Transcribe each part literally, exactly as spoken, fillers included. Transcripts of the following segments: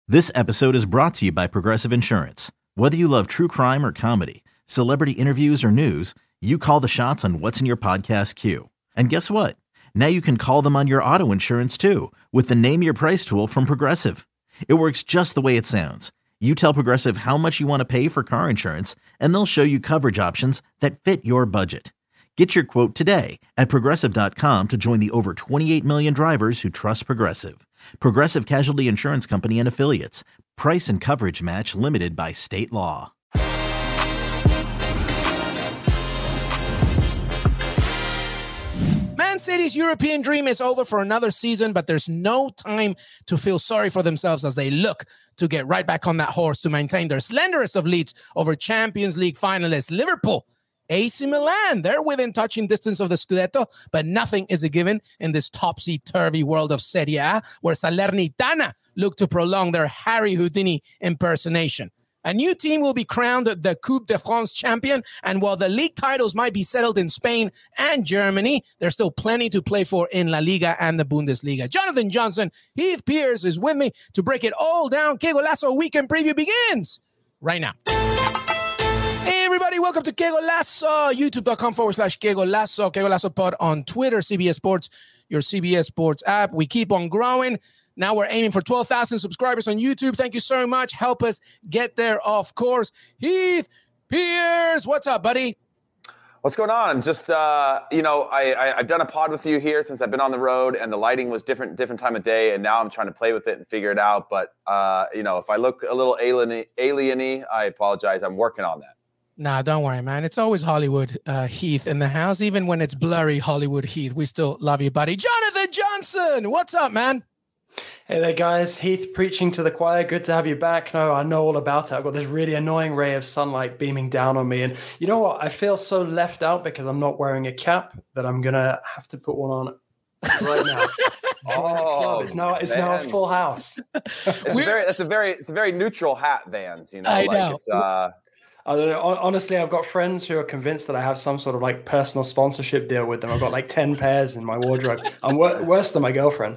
This episode is brought to you by Progressive Insurance. Whether you love true crime or comedy, celebrity interviews or news, you call the shots on what's in your podcast queue. And guess what? Now you can call them on your auto insurance too with the Name Your Price tool from Progressive. It works just the way it sounds. You tell Progressive how much you want to pay for car insurance, and they'll show you coverage options that fit your budget. Get your quote today at Progressive dot com to join the over twenty-eight million drivers who trust Progressive. Progressive Casualty Insurance Company and Affiliates. Price and coverage match limited by state law. Man City's European dream is over for another season, but there's no time to feel sorry for themselves as they look to get right back on that horse to maintain their slenderest of leads over Champions League finalists Liverpool. A C Milan, they're within touching distance of the Scudetto, but nothing is a given in this topsy-turvy world of Serie A, where Salernitana look to prolong their Harry Houdini impersonation. A new team will be crowned the Coupe de France champion, and while the league titles might be settled in Spain and Germany, there's still plenty to play for in La Liga and the Bundesliga. Jonathan Johnson, Heath Pierce is with me to break it all down. Que Golazo Weekend Preview begins right now. Hey everybody, welcome to Que Golazo, youtube.com forward slash Que Golazo, Que Golazo Pod on Twitter, C B S Sports, your C B S Sports app. We keep on growing. Now we're aiming for twelve thousand subscribers on YouTube. Thank you so much. Help us get there, of course. Heath Pierce, what's up, buddy? What's going on? Just, uh, you know, I, I, I've done a pod with you here since I've been on the road, and the lighting was different, different time of day, and now I'm trying to play with it and figure it out. But, uh, you know, if I look a little alien- alien-y, I apologize. I'm working on that. Nah, don't worry, man. It's always Hollywood uh, Heath in the house. Even when it's blurry Hollywood Heath, we still love you, buddy. Jonathan Johnson, what's up, man? Hey there, guys. Heath preaching to the choir. Good to have you back. No, I know all about it. I've got this really annoying ray of sunlight beaming down on me. And you know what? I feel so left out because I'm not wearing a cap that I'm going to have to put one on right now. Oh, it's now it's now a full house. It's very, that's a very it's a very neutral hat, Vans. You know, I like know. It's, uh, I don't know. Honestly, I've got friends who are convinced that I have some sort of like personal sponsorship deal with them. I've got like ten pairs in my wardrobe. I'm wor- worse than my girlfriend.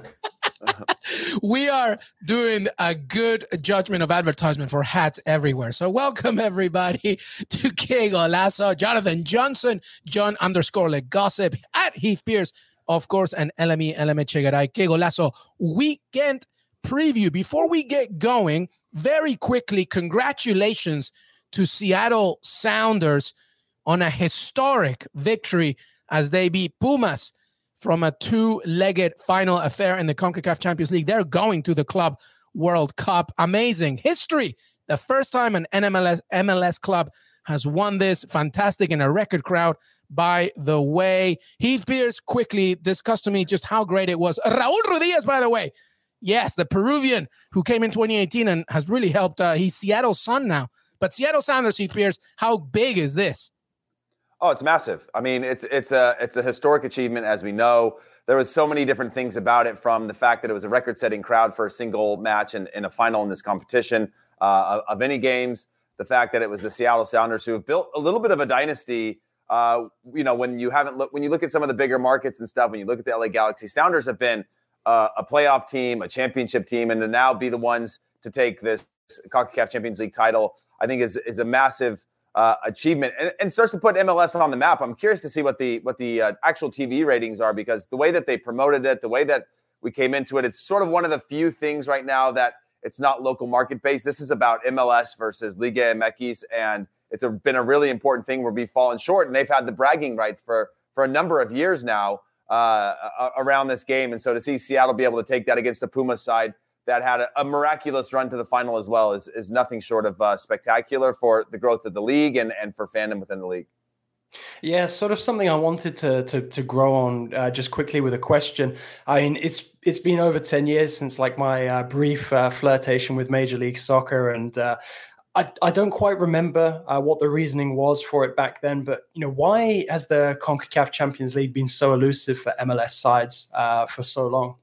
We are doing a good judgment of advertisement for hats everywhere. So welcome everybody to Que Golazo. Jonathan Johnson, John underscore Le Gossip, at Heath Pierce, of course, and L M E L M Chegaray. Que Golazo Weekend Preview. Before we get going, very quickly, congratulations to Seattle Sounders on a historic victory as they beat Pumas from a two-legged final affair in the CONCACAF Champions League. They're going to the Club World Cup. Amazing history. The first time an M L S, M L S club has won this. Fantastic, in a record crowd, by the way. Heath Pierce, quickly discuss to me just how great it was. Raul Ruiz, by the way. Yes, the Peruvian who came in twenty eighteen and has really helped. Uh, he's Seattle's son now. But Seattle Sounders, Heath Pierce, how big is this? Oh, it's massive. I mean, it's it's a it's a historic achievement, as we know. There was so many different things about it, from the fact that it was a record-setting crowd for a single match in, in a final in this competition uh, of any games. The fact that it was the Seattle Sounders, who have built a little bit of a dynasty. Uh, you know, when you haven't look when you look at some of the bigger markets and stuff, when you look at the L A Galaxy, Sounders have been uh, a playoff team, a championship team, and to now be the ones to take this CONCACAF Champions League title, I think is is a massive uh, achievement, and, and starts to put M L S on the map. I'm curious to see what the what the uh, actual T V ratings are, because the way that they promoted it, the way that we came into it, it's sort of one of the few things right now that it's not local market based. This is about M L S versus Liga M X, and it's a, been a really important thing where we've fallen short, and they've had the bragging rights for for a number of years now uh, around this game. And so to see Seattle be able to take that against the Pumas side that had a, a miraculous run to the final as well is, is nothing short of uh, spectacular for the growth of the league and, and for fandom within the league. Yeah, sort of something I wanted to to, to grow on uh, just quickly with a question. I mean, it's it's been over ten years since like my uh, brief uh, flirtation with Major League Soccer, and uh, I I don't quite remember uh, what the reasoning was for it back then. But you know, why has the CONCACAF Champions League been so elusive for M L S sides uh, for so long?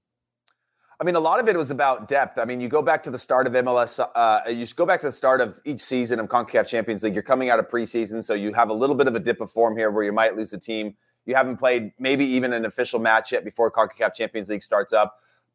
I mean, a lot of it was about depth. I mean, you go back to the start of M L S, uh, you just go back to the start of each season of CONCACAF Champions League. You're coming out of preseason, so you have a little bit of a dip of form here where you might lose a team. You haven't played maybe even an official match yet before CONCACAF Champions League starts up.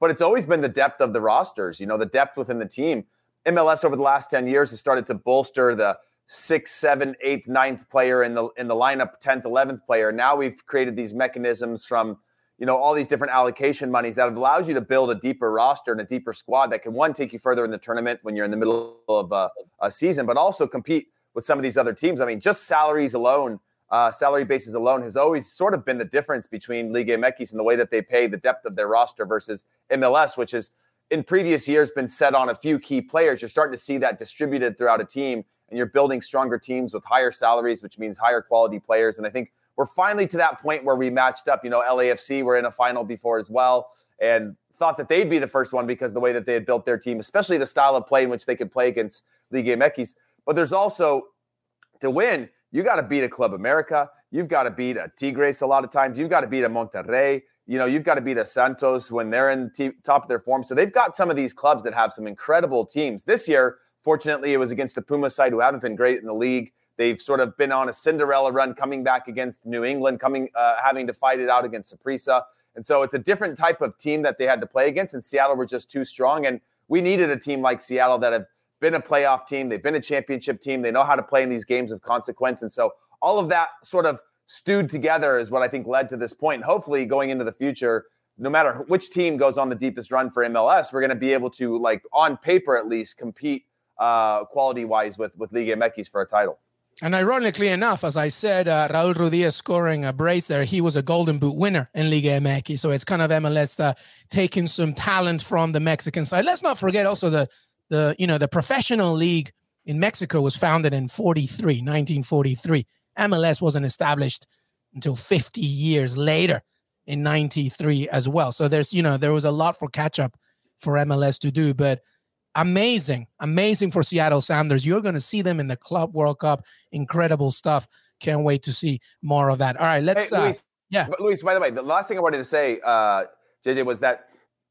but it's always been the depth of the rosters, you know, the depth within the team. M L S over the last ten years has started to bolster the sixth, seventh, eighth, ninth player in the in the lineup, tenth, eleventh player. Now we've created these mechanisms from, you know, all these different allocation monies that have allowed you to build a deeper roster and a deeper squad that can, one, take you further in the tournament when you're in the middle of a, a season, but also compete with some of these other teams. I mean, just salaries alone, uh, salary bases alone has always sort of been the difference between Liga M X and the way that they pay, the depth of their roster versus M L S, which is in previous years been set on a few key players. You're starting to see that distributed throughout a team, and you're building stronger teams with higher salaries, which means higher quality players. And I think we're finally to that point where we matched up. You know, L A F C were in a final before as well, and thought that they'd be the first one because of the way that they had built their team, especially the style of play in which they could play against Liga M X. But there's also, to win, you got to beat a Club America. You've got to beat a Tigres a lot of times. You've got to beat a Monterrey. You know, you've got to beat a Santos when they're in t- top of their form. So they've got some of these clubs that have some incredible teams. This year, fortunately, it was against the Puma side who haven't been great in the league. They've sort of been on a Cinderella run, coming back against New England, coming uh, having to fight it out against Saprissa. And so it's a different type of team that they had to play against, and Seattle were just too strong. And we needed a team like Seattle that have been a playoff team. They've been a championship team. They know how to play in these games of consequence. And so all of that sort of stewed together is what I think led to this point. And hopefully going into the future, no matter which team goes on the deepest run for M L S, we're going to be able to, like on paper at least, compete uh, quality-wise with, with Liga M X for a title. And ironically enough, as I said, uh, Raul Rudias scoring a brace there, he was a Golden Boot winner in Liga M X. So it's kind of M L S uh, taking some talent from the Mexican side. Let's not forget also the, the you know, the professional league in Mexico was founded in forty-three, nineteen forty-three. M L S wasn't established until fifty years later in ninety-three as well. So there's, you know, there was a lot for catch up for M L S to do, but amazing, amazing for Seattle Sounders. You're going to see them in the Club World Cup. Incredible stuff. Can't wait to see more of that. All right, let's. Hey, Luis, uh, yeah, but Luis. By the way, the last thing I wanted to say, uh, J J, was that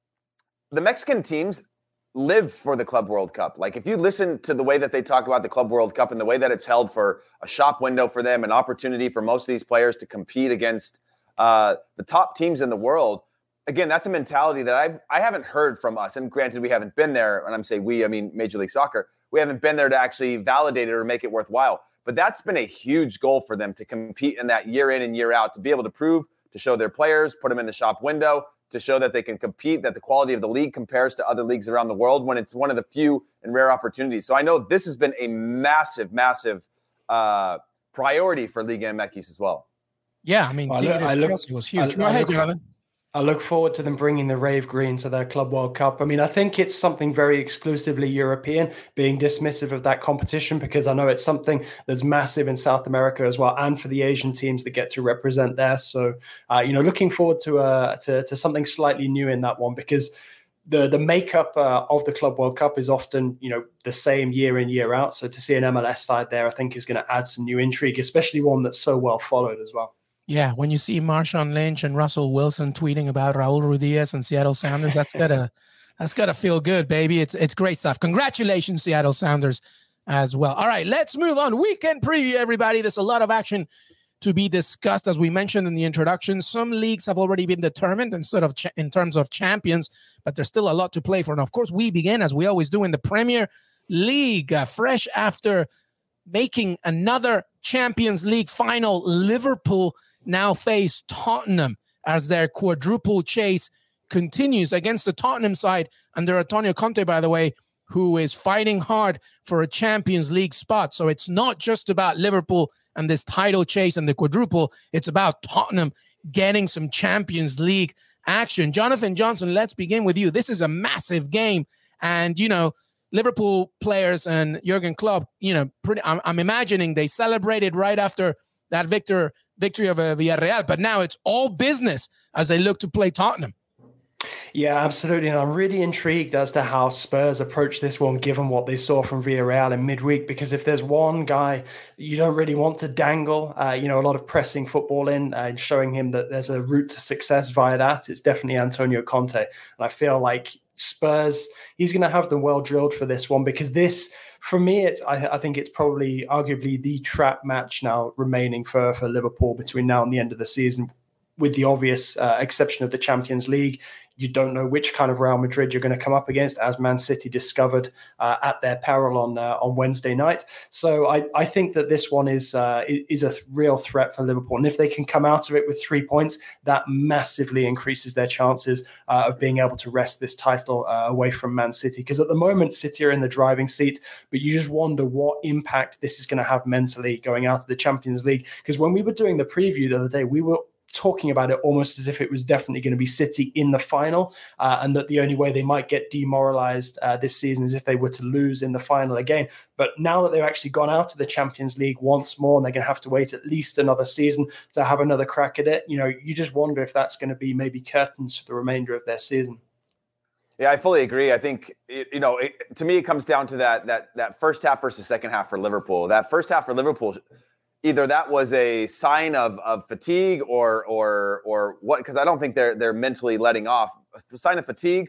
the Mexican teams live for the Club World Cup. Like, if you listen to the way that they talk about the Club World Cup and the way that it's held for a shop window for them, an opportunity for most of these players to compete against uh, the top teams in the world. Again, that's a mentality that I've, I haven't heard from us. And granted, we haven't been there. And I'm saying we, I mean Major League Soccer. We haven't been there to actually validate it or make it worthwhile. But that's been a huge goal for them, to compete in that year in and year out, to be able to prove, to show their players, put them in the shop window, to show that they can compete, that the quality of the league compares to other leagues around the world when it's one of the few and rare opportunities. So I know this has been a massive, massive uh, priority for Liga M X as well. Yeah, I mean, well, Tigres I look, Chelsea was huge. I, Go I ahead, look, Jonathan. I look forward to them bringing the Rave Green to their Club World Cup. I mean, I think it's something very exclusively European, being dismissive of that competition, because I know it's something that's massive in South America as well, and for the Asian teams that get to represent there. So, uh, you know, looking forward to, uh, to to something slightly new in that one, because the the makeup uh, of the Club World Cup is often, you know, the same year in, year out. So to see an M L S side there, I think is going to add some new intrigue, especially one that's so well followed as well. Yeah, when you see Marshawn Lynch and Russell Wilson tweeting about Raul Rudias and Seattle Sounders, that's gotta that's gotta feel good, baby. It's it's great stuff. Congratulations, Seattle Sounders, as well. All right, let's move on. Weekend preview, everybody. There's a lot of action to be discussed, as we mentioned in the introduction. Some leagues have already been determined instead of ch- in terms of champions, but there's still a lot to play for. And of course, we begin, as we always do, in the Premier League, uh, fresh after making another Champions League final. Liverpool now face Tottenham as their quadruple chase continues against the Tottenham side under Antonio Conte, by the way, who is fighting hard for a Champions League spot. So it's not just about Liverpool and this title chase and the quadruple. It's about Tottenham getting some Champions League action. Jonathan Johnson, let's begin with you. This is a massive game. And, you know, Liverpool players and Jurgen Klopp, you know, pretty, I'm, I'm imagining they celebrated right after that victor, victory of uh, Villarreal, but now it's all business as they look to play Tottenham. Yeah, absolutely. And I'm really intrigued as to how Spurs approach this one, given what they saw from Villarreal in midweek, because if there's one guy you don't really want to dangle, uh, you know, a lot of pressing football in uh, and showing him that there's a route to success via that, it's definitely Antonio Conte. And I feel like Spurs, he's going to have them well drilled for this one, because this, for me, it's I, I think it's probably arguably the trap match now remaining for, for Liverpool between now and the end of the season, with the obvious uh, exception of the Champions League. You don't know which kind of Real Madrid you're going to come up against, as Man City discovered uh, at their peril on uh, on Wednesday night. So I, I think that this one is uh, is a th- real threat for Liverpool. And if they can come out of it with three points, that massively increases their chances uh, of being able to wrest this title uh, away from Man City. Because at the moment, City are in the driving seat, but you just wonder what impact this is going to have mentally going out of the Champions League. Because when we were doing the preview the other day, we were talking about it almost as if it was definitely going to be City in the final, uh, and that the only way they might get demoralized uh, this season is if they were to lose in the final again. But now that they've actually gone out to the Champions League once more, and they're going to have to wait at least another season to have another crack at it, you know, you just wonder if that's going to be maybe curtains for the remainder of their season. Yeah, I fully agree. I think, it, you know, it, to me, it comes down to that that that first half versus second half for Liverpool. That first half for Liverpool, either that was a sign of of fatigue or or or what, because I don't think they're they're mentally letting off, a sign of fatigue,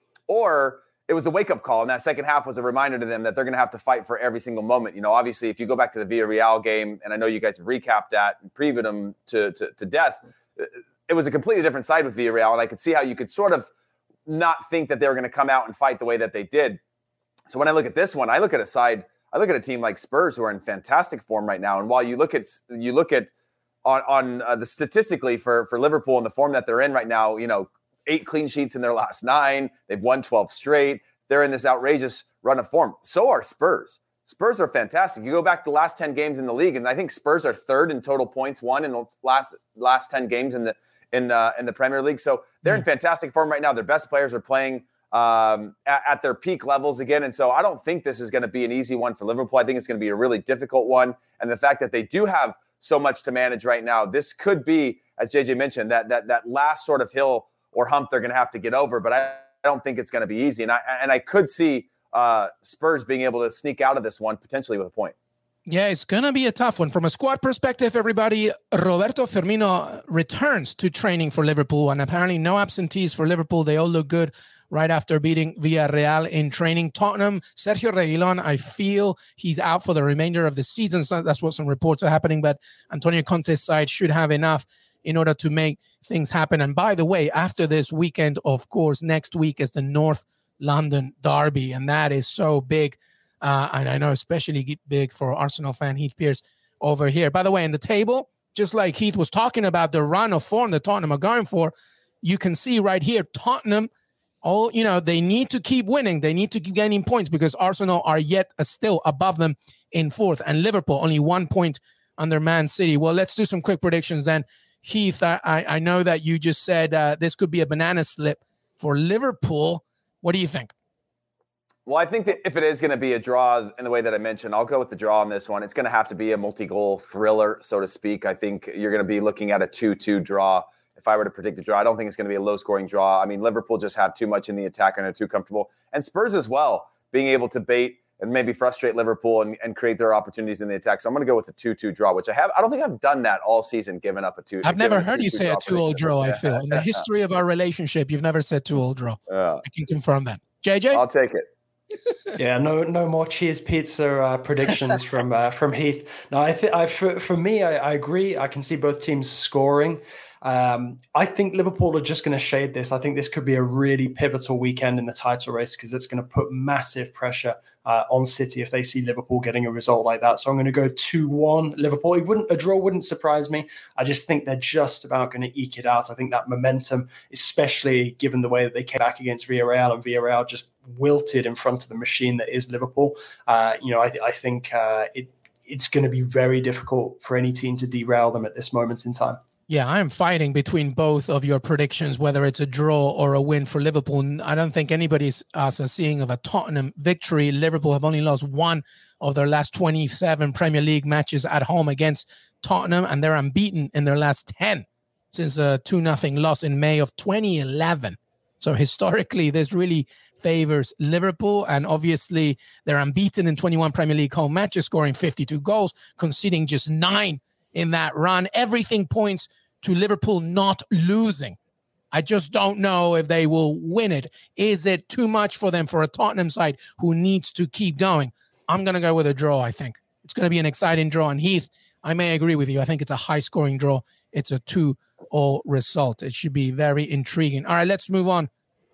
or it was a wake-up call, and that second half was a reminder to them that they're going to have to fight for every single moment. You know, obviously, if you go back to the Villarreal game, and I know you guys have recapped that and previewed them to, to, to death, it was a completely different side with Villarreal, and I could see how you could sort of not think that they were going to come out and fight the way that they did. So when I look at this one, I look at a side I look at a team like Spurs who are in fantastic form right now. And while you look at you look at on on uh, the statistically for for Liverpool and the form that they're in right now, you know, eight clean sheets in their last nine, they've won twelve straight. They're in this outrageous run of form. So are Spurs. Spurs are fantastic. You go back the last ten games in the league, and I think Spurs are third in total points won in the last last ten games in the in uh, in the Premier League. So they're in fantastic form right now. Their best players are playing um, at, at their peak levels again. And so I don't think this is going to be an easy one for Liverpool. I think it's going to be a really difficult one. And the fact that they do have so much to manage right now, this could be, as J J mentioned, that that that last sort of hill or hump they're going to have to get over. But I, I don't think it's going to be easy. And I and I could see uh, Spurs being able to sneak out of this one potentially with a point. Yeah, it's going to be a tough one. From a squad perspective, everybody, Roberto Firmino returns to training for Liverpool, and apparently no absentees for Liverpool. They all look good right after beating Villarreal in training. Tottenham, Sergio Reguilon, I feel he's out for the remainder of the season. So that's what some reports are happening, but Antonio Conte's side should have enough in order to make things happen. And by the way, after this weekend, of course, next week is the North London derby, and that is so big. Uh, and I know especially big for Arsenal fan Heath Pierce over here. By the way, in the table, just like Heath was talking about the run of form that Tottenham are going for, you can see right here, Tottenham, all you know, they need to keep winning. They need to keep gaining points because Arsenal are yet uh, still above them in fourth, and Liverpool only one point under Man City. Well, let's do some quick predictions then. Heath, I, I know that you just said uh, this could be a banana slip for Liverpool. What do you think? Well, I think that if it is going to be a draw in the way that I mentioned, I'll go with the draw on this one. It's going to have to be a multi-goal thriller, so to speak. I think you're going to be looking at a two two draw. If I were to predict the draw, I don't think it's going to be a low-scoring draw. I mean, Liverpool just have too much in the attack and are too comfortable. And Spurs as well, being able to bait and maybe frustrate Liverpool and, and create their opportunities in the attack. So I'm going to go with a two two draw, which I have. I don't think I've done that all season, giving up a two. I've never heard you say a two-all draw, I feel. In the history of our relationship, you've never said two-all draw. Yeah. I can confirm that. J J? I'll take it. Yeah, no, no more cheers pizza uh, predictions from uh, from Heath. No, I think I for, for me, I, I agree. I can see both teams scoring. Um, I think Liverpool are just going to shade this. I think this could be a really pivotal weekend in the title race because it's going to put massive pressure uh, on City if they see Liverpool getting a result like that. So I'm going to go two one Liverpool. It wouldn't, a draw wouldn't surprise me. I just think they're just about going to eke it out. I think that momentum, especially given the way that they came back against Villarreal and Villarreal just wilted in front of the machine that is Liverpool. Uh, you know, I, I think uh, it it's going to be very difficult for any team to derail them at this moment in time. Yeah, I'm fighting between both of your predictions, whether it's a draw or a win for Liverpool. I don't think anybody's us uh, seeing of a Tottenham victory. Liverpool have only lost one of their last twenty-seven Premier League matches at home against Tottenham, and they're unbeaten in their last ten since a two nothing loss in May of twenty eleven. So historically, this really favors Liverpool, and obviously they're unbeaten in twenty-one Premier League home matches, scoring fifty-two goals, conceding just nine in that run. Everything points to Liverpool not losing. I just don't know if they will win it. Is it too much for them, for a Tottenham side who needs to keep going? I'm going to go with a draw, I think. It's going to be an exciting draw. And Heath, I may agree with you. I think it's a high-scoring draw. It's a two-all result. It should be very intriguing. All right, let's move on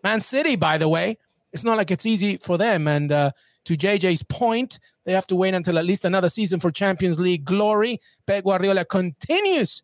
Man City, by the way, it's not like it's easy for them. And uh, to J J's point, they have to wait until at least another season for Champions League glory. Pep Guardiola continues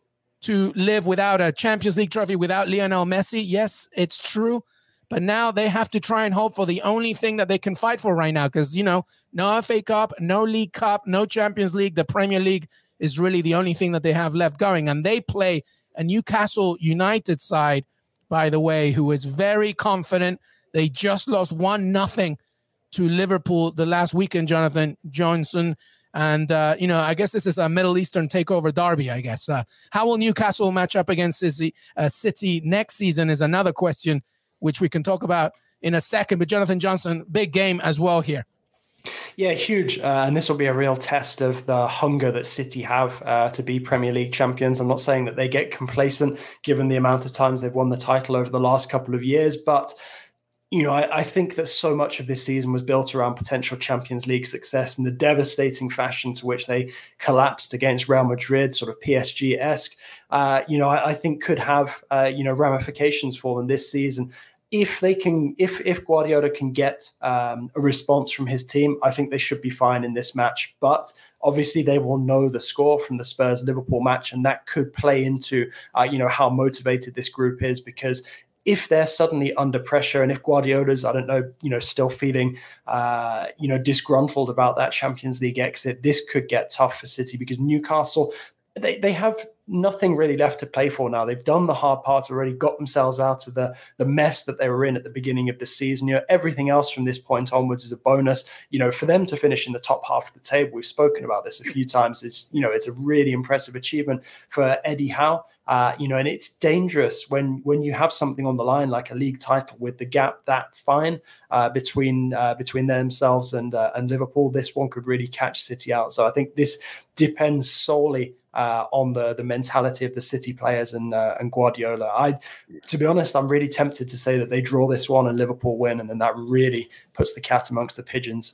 to live without a Champions League trophy, without Lionel Messi. Yes, it's true. But now they have to try and hope for the only thing that they can fight for right now. Because, you know, no F A Cup, no League Cup, no Champions League. The Premier League is really the only thing that they have left going. And they play a Newcastle United side, by the way, who is very confident. They just lost one nothing to Liverpool the last weekend, Jonathan Johnson. And, uh, you know, I guess this is a Middle Eastern takeover derby, I guess. Uh, how will Newcastle match up against City, uh, City next season is another question, which we can talk about in a second. But Jonathan Johnson, big game as well here. Yeah, huge. Uh, and this will be a real test of the hunger that City have uh, to be Premier League champions. I'm not saying that they get complacent given the amount of times they've won the title over the last couple of years, but you know, I, I think that so much of this season was built around potential Champions League success and the devastating fashion to which they collapsed against Real Madrid, sort of P S G-esque, uh, you know, I, I think could have, uh, you know, ramifications for them this season. If they can, if if Guardiola can get um, a response from his team, I think they should be fine in this match. But obviously, they will know the score from the Spurs-Liverpool match, and that could play into, uh, you know, how motivated this group is. Because if they're suddenly under pressure, and if Guardiola's, I don't know, you know, still feeling, uh, you know, disgruntled about that Champions League exit, this could get tough for City because Newcastle, they they have nothing really left to play for now. They've done the hard part already, got themselves out of the, the mess that they were in at the beginning of the season. You know, everything else from this point onwards is a bonus. You know, for them to finish in the top half of the table, we've spoken about this a few times, is, you know, it's a really impressive achievement for Eddie Howe. Uh, you know, and it's dangerous when when you have something on the line like a league title with the gap that fine uh, between uh, between themselves and uh, and Liverpool. This one could really catch City out. So I think this depends solely uh, on the the mentality of the City players and uh, and Guardiola. I, to be honest, I'm really tempted to say that they draw this one and Liverpool win, and then that really puts the cat amongst the pigeons.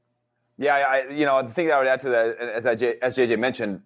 Yeah, I, you know, the thing that I would add to that, as I, as J J mentioned,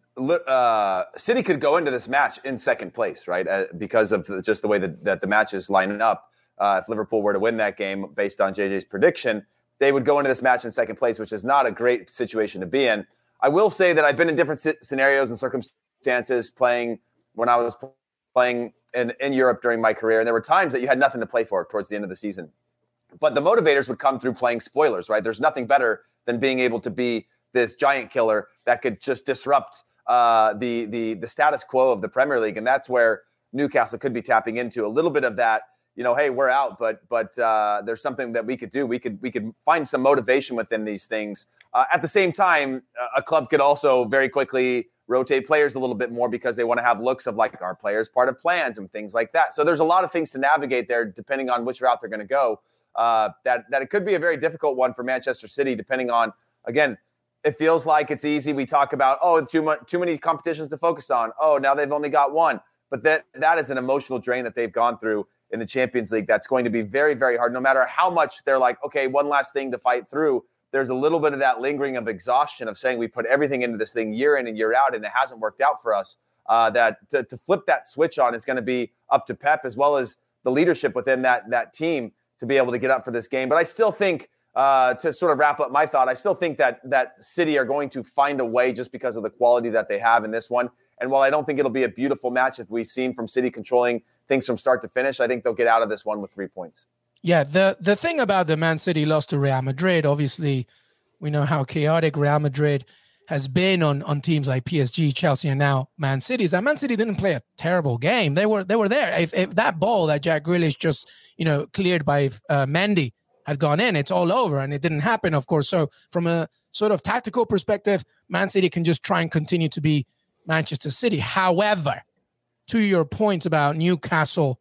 uh, City could go into this match in second place, right? Uh, because of the, just the way that, that the match is lining up. Uh, if Liverpool were to win that game based on J J's prediction, they would go into this match in second place, which is not a great situation to be in. I will say that I've been in different scenarios and circumstances playing when I was playing in, in Europe during my career, and there were times that you had nothing to play for towards the end of the season. But the motivators would come through playing spoilers, right? There's nothing better than being able to be this giant killer that could just disrupt uh, the the the status quo of the Premier League, and that's where Newcastle could be tapping into a little bit of that. You know, hey, we're out, but but uh, there's something that we could do. We could we could find some motivation within these things. Uh, at the same time, a club could also very quickly rotate players a little bit more because they want to have looks of like, our players part of plans and things like that. So there's a lot of things to navigate there, depending on which route they're going to go. Uh, that that it could be a very difficult one for Manchester City, depending on, again, it feels like it's easy. We talk about, oh, too much, too many competitions to focus on. Oh, now they've only got one. But that that is an emotional drain that they've gone through in the Champions League. That's going to be very, very hard. No matter how much they're like, okay, one last thing to fight through, there's a little bit of that lingering of exhaustion of saying we put everything into this thing year in and year out, and it hasn't worked out for us. Uh, that to, to flip that switch on is going to be up to Pep as well as the leadership within that that team to be able to get up for this game. But I still think, uh, to sort of wrap up my thought, I still think that that City are going to find a way just because of the quality that they have in this one. And while I don't think it'll be a beautiful match if we've seen from City controlling things from start to finish, I think they'll get out of this one with three points. Yeah, the, the thing about the Man City loss to Real Madrid, obviously, we know how chaotic Real Madrid has been on, on teams like P S G, Chelsea, and now Man City. Is that Man City didn't play a terrible game. They were they were there. If, if that ball that Jack Grealish just, you know, cleared by uh, Mendy had gone in, it's all over, and it didn't happen, of course. So from a sort of tactical perspective, Man City can just try and continue to be Manchester City. However, to your point about Newcastle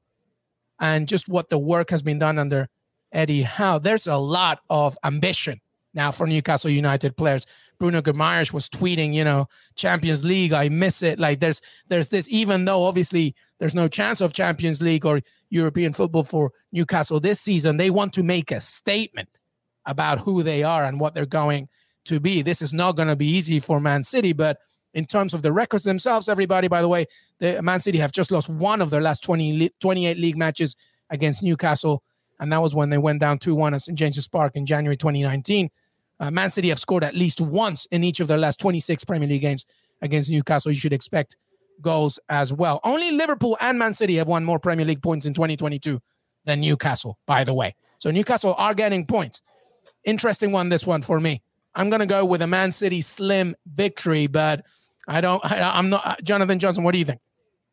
and just what the work has been done under Eddie Howe, there's a lot of ambition now for Newcastle United players. Bruno Guimaraes was tweeting, you know, Champions League, I miss it. Like there's there's this, even though obviously there's no chance of Champions League or European football for Newcastle this season, they want to make a statement about who they are and what they're going to be. This is not going to be easy for Man City, but in terms of the records themselves, everybody, by the way, the Man City have just lost one of their last twenty, twenty-eight league matches against Newcastle and that was when they went down two one at Saint James's Park in January twenty nineteen. Uh, Man City have scored at least once in each of their last twenty-six Premier League games against Newcastle. You should expect goals as well. Only Liverpool and Man City have won more Premier League points in twenty twenty-two than Newcastle, by the way. So Newcastle are getting points. Interesting one, this one for me. I'm going to go with a Man City slim victory, but I don't, I, I'm not, Jonathan Johnson, what do you think?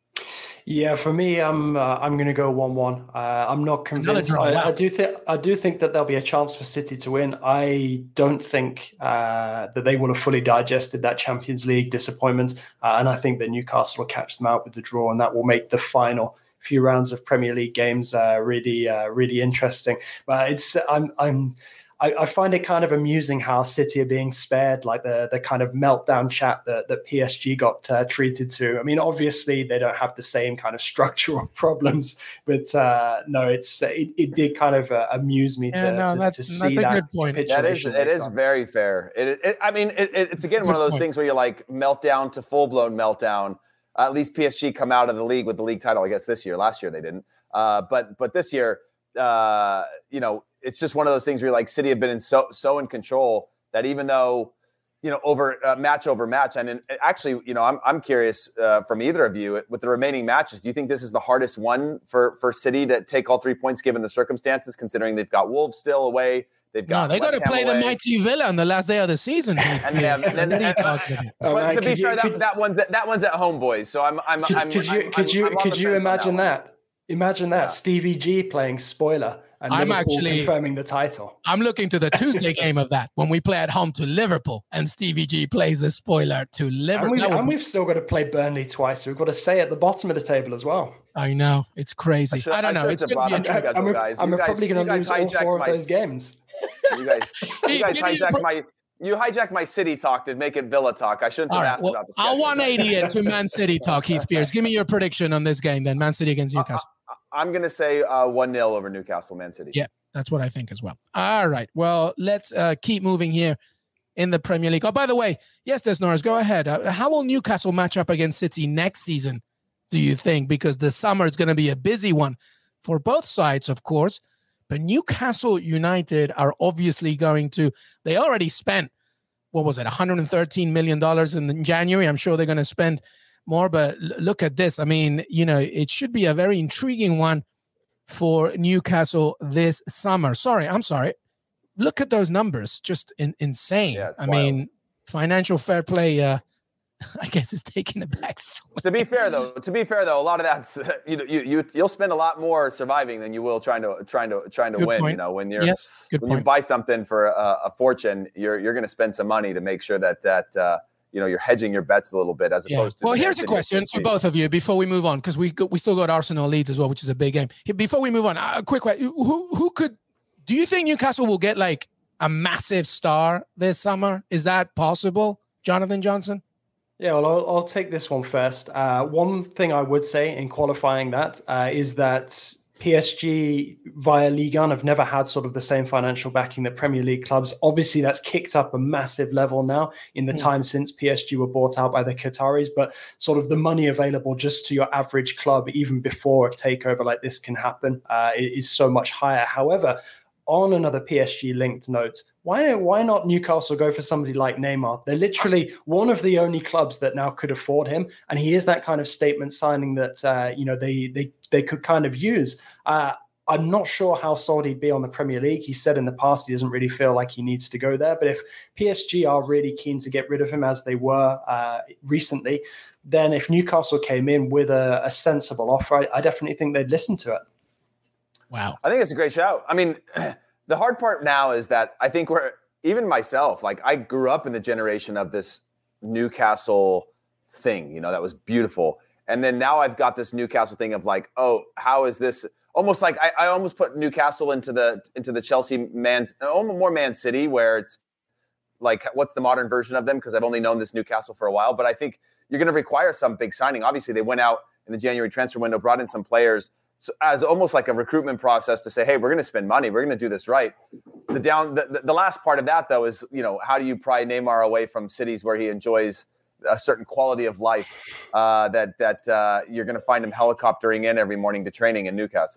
Yeah, for me, I'm uh, I'm going to go one one. Uh, I'm not convinced. Draw, I, wow. I do think I do think that there'll be a chance for City to win. I don't think uh, that they will have fully digested that Champions League disappointment, uh, and I think that Newcastle will catch them out with the draw, and that will make the final few rounds of Premier League games uh, really uh, really interesting. But it's I'm I'm. I, I find it kind of amusing how City are being spared, like the the kind of meltdown chat that, that P S G got uh, treated to. I mean, obviously they don't have the same kind of structural problems, but uh, no, it's it, it did kind of uh, amuse me to, yeah, no, to, that's, to see that's a that. good point. That is it is very fair. It, it I mean, it, it, it's again one of those point. things where you're like meltdown to full blown meltdown. Uh, at least P S G come out of the league with the league title. I guess this year, last year they didn't, uh, but but this year, uh, you know. It's just one of those things where like City have been in so so in control that even though, you know, over uh, match over match, and in, actually, you know, I'm I'm curious uh, from either of you with the remaining matches. Do you think this is the hardest one for for City to take all three points given the circumstances, considering they've got Wolves still away, they've got no, they got to play away. the mighty Villa on the last day of the season. and they have, and then, and, uh, oh, but man, to be could fair, you, that, could, that one's at, that one's at home, boys. So I'm I'm could, I'm, could you I'm, could you I'm, I'm could you imagine that, that? Imagine that yeah. Stevie G playing spoiler. And I'm Liverpool actually confirming the title. I'm looking to the Tuesday game of that when we play at home to Liverpool and Stevie G plays the spoiler to Liverpool. And, we, and be, we've still got to play Burnley twice. So we've got to stay at the bottom of the table as well. I know. It's crazy. I, should, I don't I know. It's going to be a And we're, guys. and we're guys, probably going to lose all four my, of those games. You guys, you guys hijacked my you hijacked my City talk to make it Villa talk. I shouldn't have right, asked well, about the schedule. I'll one eighty it to Man City talk, Heath Pierce. Give me your prediction on this game then, Man City against Newcastle. Uh, I'm going to say uh, one nil over Newcastle, Man City. Yeah. That's what I think as well. All right. Well, let's uh, keep moving here in the Premier League. Oh, by the way, yes, Des Norris, go ahead. Uh, how will Newcastle match up against City next season, do you think? Because the summer is going to be a busy one for both sides, of course. But Newcastle United are obviously going to, they already spent, what was it, one hundred thirteen million dollars in January. I'm sure they're going to spend more. But l- look at this. I mean, you know, it should be a very intriguing one for Newcastle this summer. Sorry, I'm sorry. Look at those numbers. Just in, insane. Yeah, I wild. mean, financial fair play, uh, I guess, is taking the back. To be fair, though, to be fair, though, a lot of that's, you know, you, you, you'll spend a lot more surviving than you will trying to, trying to, trying to Good win. point. You know, when you're, yes, good when point. you buy something for a, a fortune, you're, you're going to spend some money to make sure that, that, uh, you know, you're hedging your bets a little bit as yeah. opposed to. Well, here's a question to both of you before we move on, because we we still got Arsenal Leeds as well, which is a big game. Before we move on, a quick question: Who who could? Do you think Newcastle will get like a massive star this summer? Is that possible, Jonathan Johnson? Yeah, well, I'll, I'll take this one first. Uh, one thing I would say in qualifying that uh, is that P S G via Ligue one have never had sort of the same financial backing that Premier League clubs. Obviously, that's kicked up a massive level now in the mm. time since P S G were bought out by the Qataris. But sort of the money available just to your average club, even before a takeover like this can happen, uh, is so much higher. However, on another P S G-linked note, why why not Newcastle go for somebody like Neymar? They're literally one of the only clubs that now could afford him, and he is that kind of statement signing that uh, you know they they they could kind of use. Uh, I'm not sure how sold he'd be on the Premier League. He said in the past he doesn't really feel like he needs to go there. But if P S G are really keen to get rid of him, as they were uh, recently, then if Newcastle came in with a, a sensible offer, I, I definitely think they'd listen to it. Wow. I think it's a great shout. I mean, the hard part now is that I think we're, even myself, like I grew up in the generation of this Newcastle thing, you know, that was beautiful. And then now I've got this Newcastle thing of like, oh, how is this? Almost like I, I almost put Newcastle into the into the Chelsea man's, almost more Man City, where it's like, what's the modern version of them? Because I've only known this Newcastle for a while. But I think you're going to require some big signing. Obviously, they went out in the January transfer window, brought in some players as almost like a recruitment process to say, hey, we're going to spend money. We're going to do this right. The down, the, the last part of that, though, is, you know, how do you pry Neymar away from cities where he enjoys a certain quality of life uh, that that uh, you're going to find him helicoptering in every morning to training in Newcastle?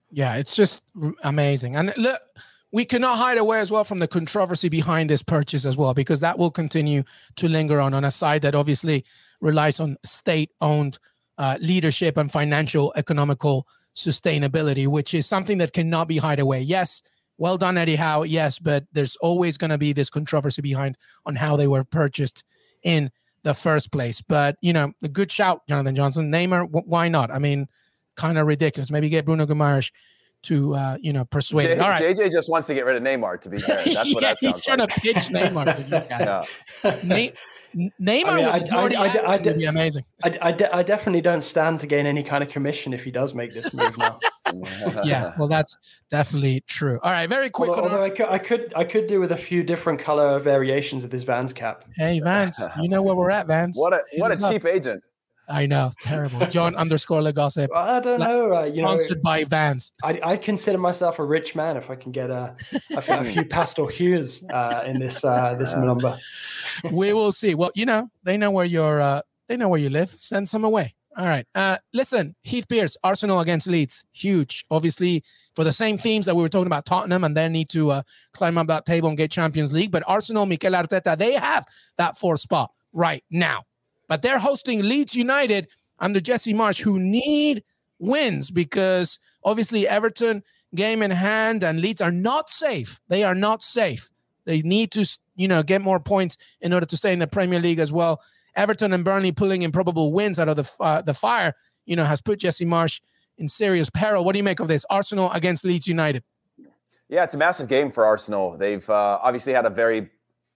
Yeah, it's just amazing. And look, we cannot hide away as well from the controversy behind this purchase as well, because that will continue to linger on on a side that obviously relies on state-owned uh, leadership and financial economical sustainability, which is something that cannot be hide away. Yes, well done, Eddie Howe. Yes, but there's always going to be this controversy behind on how they were purchased in the first place. But, you know, a good shout, Jonathan Johnson. Neymar, w- why not? I mean, kind of ridiculous. Maybe get Bruno Guimaraes to, uh, you know, persuade. J- All right. J J just wants to get rid of Neymar, to be fair. That's what yeah, that sounds he's trying like. to pitch Neymar to Newcastle. Yeah. Ne- Neymar I mean, was I- already I- I- asking I- to be amazing. I, I, de- I definitely don't stand to gain any kind of commission if he does make this move now. Yeah, well, that's definitely true. All right, very quick. Although, although I, could, I could I could do with a few different color variations of this Vans cap. Hey, Vance, you know where we're at, Vance. What a Hit what a us up. cheap agent. I know, terrible. John underscore Le Gossip. I don't know. Uh, you know, Sponsored by Vans. I, I consider myself a rich man if I can get a, a, a few pastel hues uh, in this uh, this number. We will see. Well, you know, they know where you're. Uh, they know where you live. Send some away. All right. Uh, listen, Heath Pierce, Arsenal against Leeds, huge. Obviously, for the same themes that we were talking about Tottenham and their need to uh, climb up that table and get Champions League. But Arsenal, Mikel Arteta, they have that fourth spot right now. But they're hosting Leeds United under Jesse Marsch, who need wins because obviously Everton, game in hand, and Leeds are not safe. They are not safe. They need to, you know, get more points in order to stay in the Premier League as well. Everton and Burnley pulling improbable wins out of the uh, the fire, you know, has put Jesse Marsch in serious peril. What do you make of this? Arsenal against Leeds United. Yeah, it's a massive game for Arsenal. They've uh, obviously had a very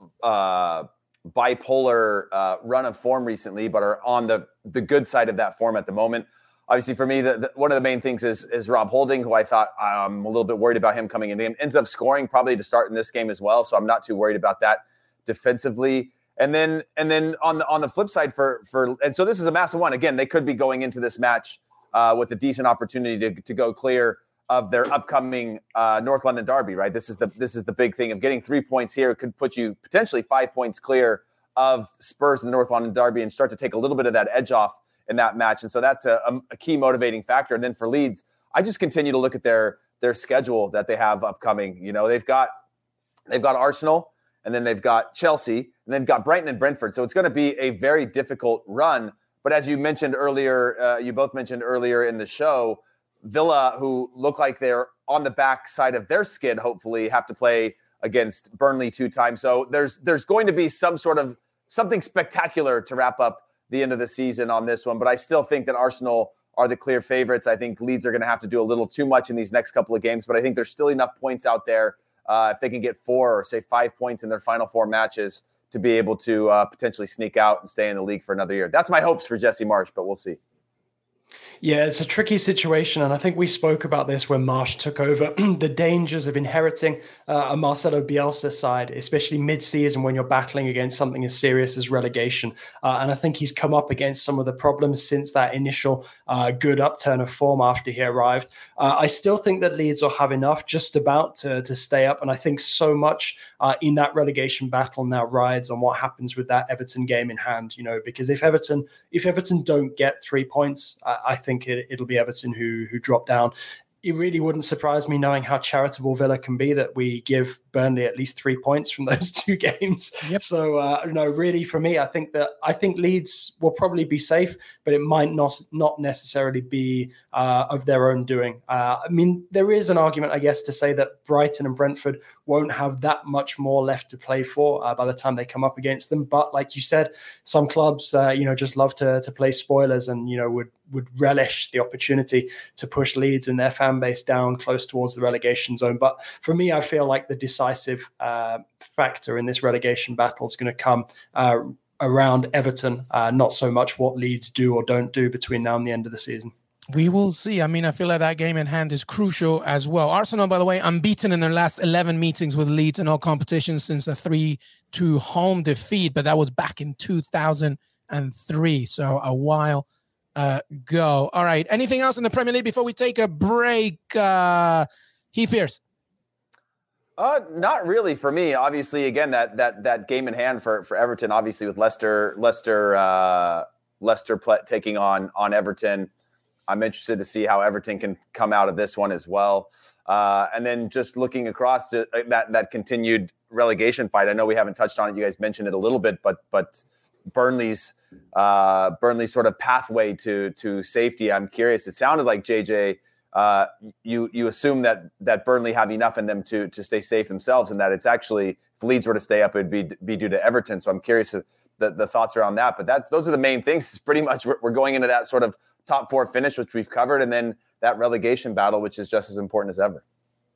uh, bipolar uh, run of form recently, but are on the, the good side of that form at the moment. Obviously, for me, the, the, one of the main things is is Rob Holding, who I thought I'm a little bit worried about him coming in. He ends up scoring probably to start in this game as well, so I'm not too worried about that defensively. And then, and then on the on the flip side, for for and so this is a massive one. Again, they could be going into this match uh, with a decent opportunity to to go clear of their upcoming uh, North London derby. Right, this is the this is the big thing of getting three points here could put you potentially five points clear of Spurs in the North London derby and start to take a little bit of that edge off in that match. And so that's a, a key motivating factor. And then for Leeds, I just continue to look at their their schedule that they have upcoming. You know, they've got they've got Arsenal. And then they've got Chelsea, and then got Brighton and Brentford. So it's going to be a very difficult run. But as you mentioned earlier, uh, you both mentioned earlier in the show, Villa, who look like they're on the back side of their skid, hopefully have to play against Burnley two times. So there's there's going to be some sort of something spectacular to wrap up the end of the season on this one. But I still think that Arsenal are the clear favorites. I think Leeds are going to have to do a little too much in these next couple of games, but I think there's still enough points out there. Uh, if they can get four or say five points in their final four matches to be able to uh, potentially sneak out and stay in the league for another year. That's my hopes for Jesse Marsch, but we'll see. Yeah, it's a tricky situation. And I think we spoke about this when Marsch took over, the dangers of inheriting uh, a Marcelo Bielsa side, especially mid-season when you're battling against something as serious as relegation. Uh, and I think he's come up against some of the problems since that initial uh, good upturn of form after he arrived. Uh, I still think that Leeds will have enough just about to, to stay up. And I think so much uh, in that relegation battle now rides on what happens with that Everton game in hand, you know, because if Everton, if Everton don't get three points, I, I think It, it'll be Everton who who drop down. It really wouldn't surprise me, knowing how charitable Villa can be, that we give Burnley at least three points from those two games. Yep. So, uh, no, really, for me, I think that I think Leeds will probably be safe, but it might not not necessarily be uh, of their own doing. Uh, I mean, there is an argument, I guess, to say that Brighton and Brentford won't have that much more left to play for uh, by the time they come up against them. But like you said, some clubs, uh, you know, just love to to play spoilers and, you know, would would relish the opportunity to push Leeds and their fan base down close towards the relegation zone. But for me, I feel like the decisive uh, factor in this relegation battle is going to come uh, around Everton, uh, not so much what Leeds do or don't do between now and the end of the season. We will see. I mean, I feel like that game in hand is crucial as well. Arsenal, by the way, unbeaten in their last eleven meetings with Leeds in all competitions since a three two home defeat, but that was back in two thousand three, so a while uh, ago. All right, anything else in the Premier League before we take a break? Uh, Heath Pierce. Uh, not really for me. Obviously, again, that that that game in hand for, for Everton, obviously with Leicester, Leicester, uh, Leicester play, taking on on Everton. I'm interested to see how Everton can come out of this one as well. Uh, and then just looking across to, uh, that that continued relegation fight. I know we haven't touched on it. You guys mentioned it a little bit, but but Burnley's uh, Burnley's sort of pathway to to safety. I'm curious. It sounded like J J. Uh, you you assume that that Burnley have enough in them to to stay safe themselves, and that it's actually, if Leeds were to stay up, it'd be be due to Everton. So I'm curious if the the thoughts around that. But that's those are the main things. It's pretty much we're, we're going into that sort of top four finish, which we've covered, and then that relegation battle, which is just as important as ever.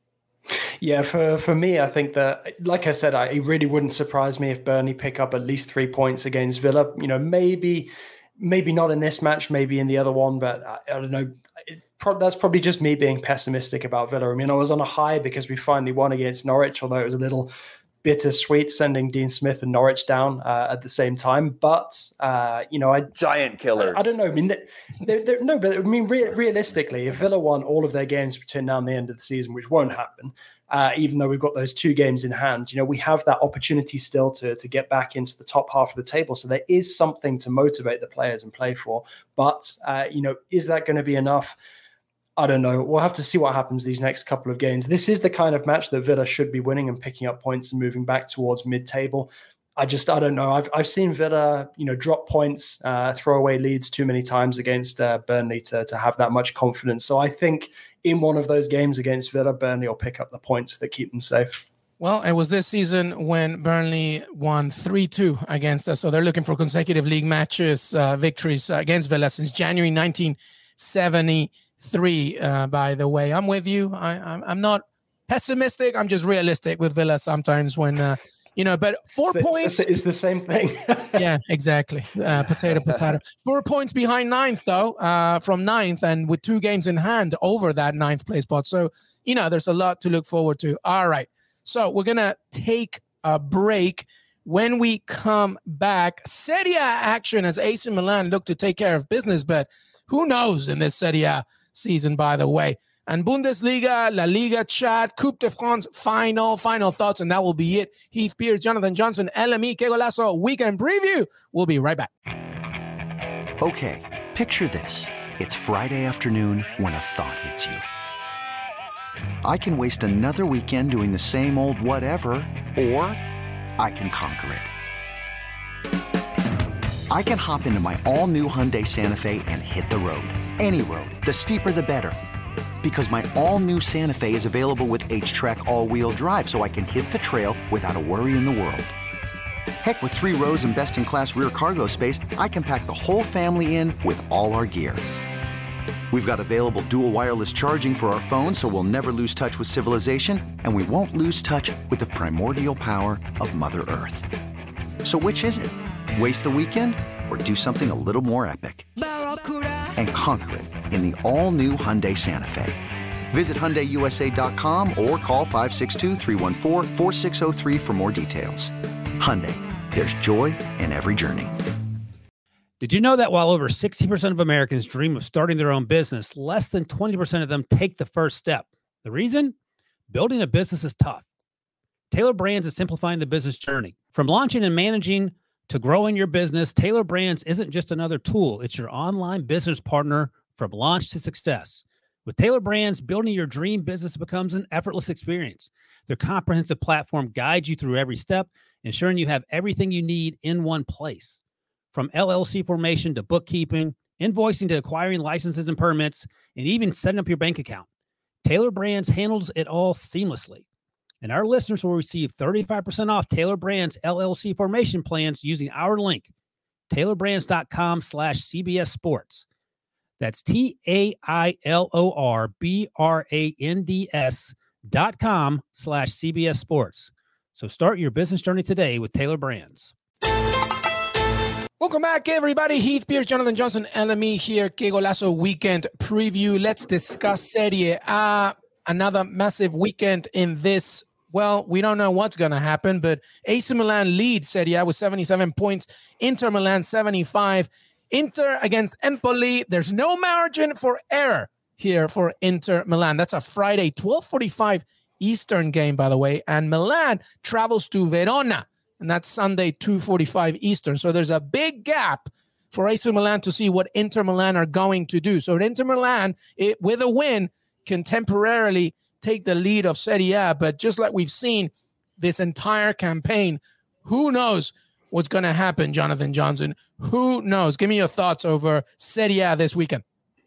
Yeah, for, for me, I think that, like I said, I, it really wouldn't surprise me if Burnley pick up at least three points against Villa. You know, maybe maybe not in this match, maybe in the other one, but I, I don't know. It, pro- that's probably just me being pessimistic about Villa. I mean, I was on a high because we finally won against Norwich, although it was a little bittersweet sending Dean Smith and Norwich down uh, at the same time. But, uh, you know, I giant killers. I, I don't know. I mean, they're, they're, no, but I mean, re- realistically, if Villa won all of their games between now and the end of the season, which won't happen, uh, even though we've got those two games in hand, you know, we have that opportunity still to, to get back into the top half of the table. So there is something to motivate the players and play for. But, uh, you know, is that going to be enough? I don't know. We'll have to see what happens these next couple of games. This is the kind of match that Villa should be winning and picking up points and moving back towards mid-table. I just, I don't know. I've I've seen Villa, you know, drop points, uh, throw away leads too many times against uh, Burnley to, to have that much confidence. So I think in one of those games against Villa, Burnley will pick up the points that keep them safe. Well, it was this season when Burnley won three two against us. So they're looking for consecutive league matches, uh, victories against Villa since January nineteen seventy. Three, uh, by the way. I'm with you. I, I'm, I'm not pessimistic. I'm just realistic with Villa sometimes when, uh, you know, but four it's, points. It's the same thing. Yeah, exactly. Uh, potato, potato. Four points behind ninth, though, uh, from ninth, and with two games in hand over that ninth place spot. So, you know, there's a lot to look forward to. All right. So we're going to take a break. When we come back, Serie A action as A C Milan look to take care of business, but who knows in this Serie A season, by the way. And Bundesliga, La Liga chat, Coupe de France final, final thoughts, and that will be it. Heath Pierce, Jonathan Johnson, L M E, Que Golazo weekend preview. We'll be right back. Okay, picture this. It's Friday afternoon when a thought hits you. I can waste another weekend doing the same old whatever, or I can conquer it. I can hop into my all-new Hyundai Santa Fe and hit the road. Any road. The steeper, the better. Because my all-new Santa Fe is available with H-Track all-wheel drive, so I can hit the trail without a worry in the world. Heck, with three rows and best-in-class rear cargo space, I can pack the whole family in with all our gear. We've got available dual wireless charging for our phones, so we'll never lose touch with civilization, and we won't lose touch with the primordial power of Mother Earth. So which is it? Waste the weekend or do something a little more epic and conquer it in the all-new Hyundai Santa Fe. Visit Hyundai U S A dot com or call five six two, three one four, four six zero three for more details. Hyundai, there's joy in every journey. Did you know that while over sixty percent of Americans dream of starting their own business, less than twenty percent of them take the first step? The reason? Building a business is tough. Taylor Brands is simplifying the business journey. From launching and managing to growing your business, Taylor Brands isn't just another tool. It's your online business partner from launch to success. With Taylor Brands, building your dream business becomes an effortless experience. Their comprehensive platform guides you through every step, ensuring you have everything you need in one place. From L L C formation to bookkeeping, invoicing to acquiring licenses and permits, and even setting up your bank account, Taylor Brands handles it all seamlessly. And our listeners will receive thirty-five percent off Taylor Brands L L C formation plans using our link, taylorbrands.com slash CBS Sports. That's T-A-I-L-O-R-B-R-A-N-D-S dot com slash CBS Sports. So start your business journey today with Taylor Brands. Welcome back, everybody. Heath Pierce, Jonathan Johnson, L M E here. Que Golazo weekend preview. Let's discuss Serie A. Another massive weekend in this. Well, we don't know what's going to happen, but A C Milan leads Serie A with seventy-seven points. Inter Milan, seventy-five. Inter against Empoli. There's no margin for error here for Inter Milan. That's a Friday, twelve forty-five Eastern game, by the way. And Milan travels to Verona, and that's Sunday, two forty-five Eastern. So there's a big gap for A C Milan to see what Inter Milan are going to do. So Inter Milan, it, with a win, can temporarily take the lead of Serie A. But just like we've seen this entire campaign, who knows what's going to happen, Jonathan Johnson? Who knows? Give me your thoughts over Serie A this weekend.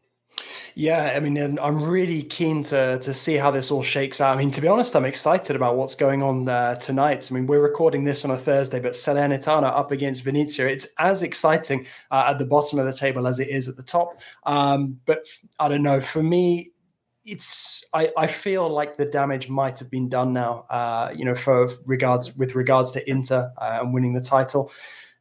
Yeah, I mean, I'm really keen to to see how this all shakes out. I mean, to be honest, I'm excited about what's going on uh, tonight. I mean, we're recording this on a Thursday, but Salernitana up against Venezia. It's as exciting uh, at the bottom of the table as it is at the top. Um, but I don't know. For me, it's I, I feel like the damage might have been done now. Uh, you know, for regards with regards to Inter uh, and winning the title.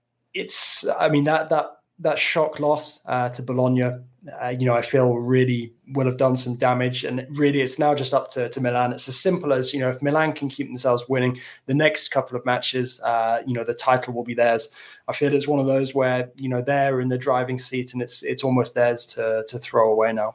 It's I mean that that that shock loss uh, to Bologna. Uh, you know, I feel really will have done some damage, and really it's now just up to, to Milan. It's as simple as, you know, if Milan can keep themselves winning the next couple of matches, uh, you know, the title will be theirs. I feel it's one of those where, you know, they're in the driving seat and it's it's almost theirs to to throw away now.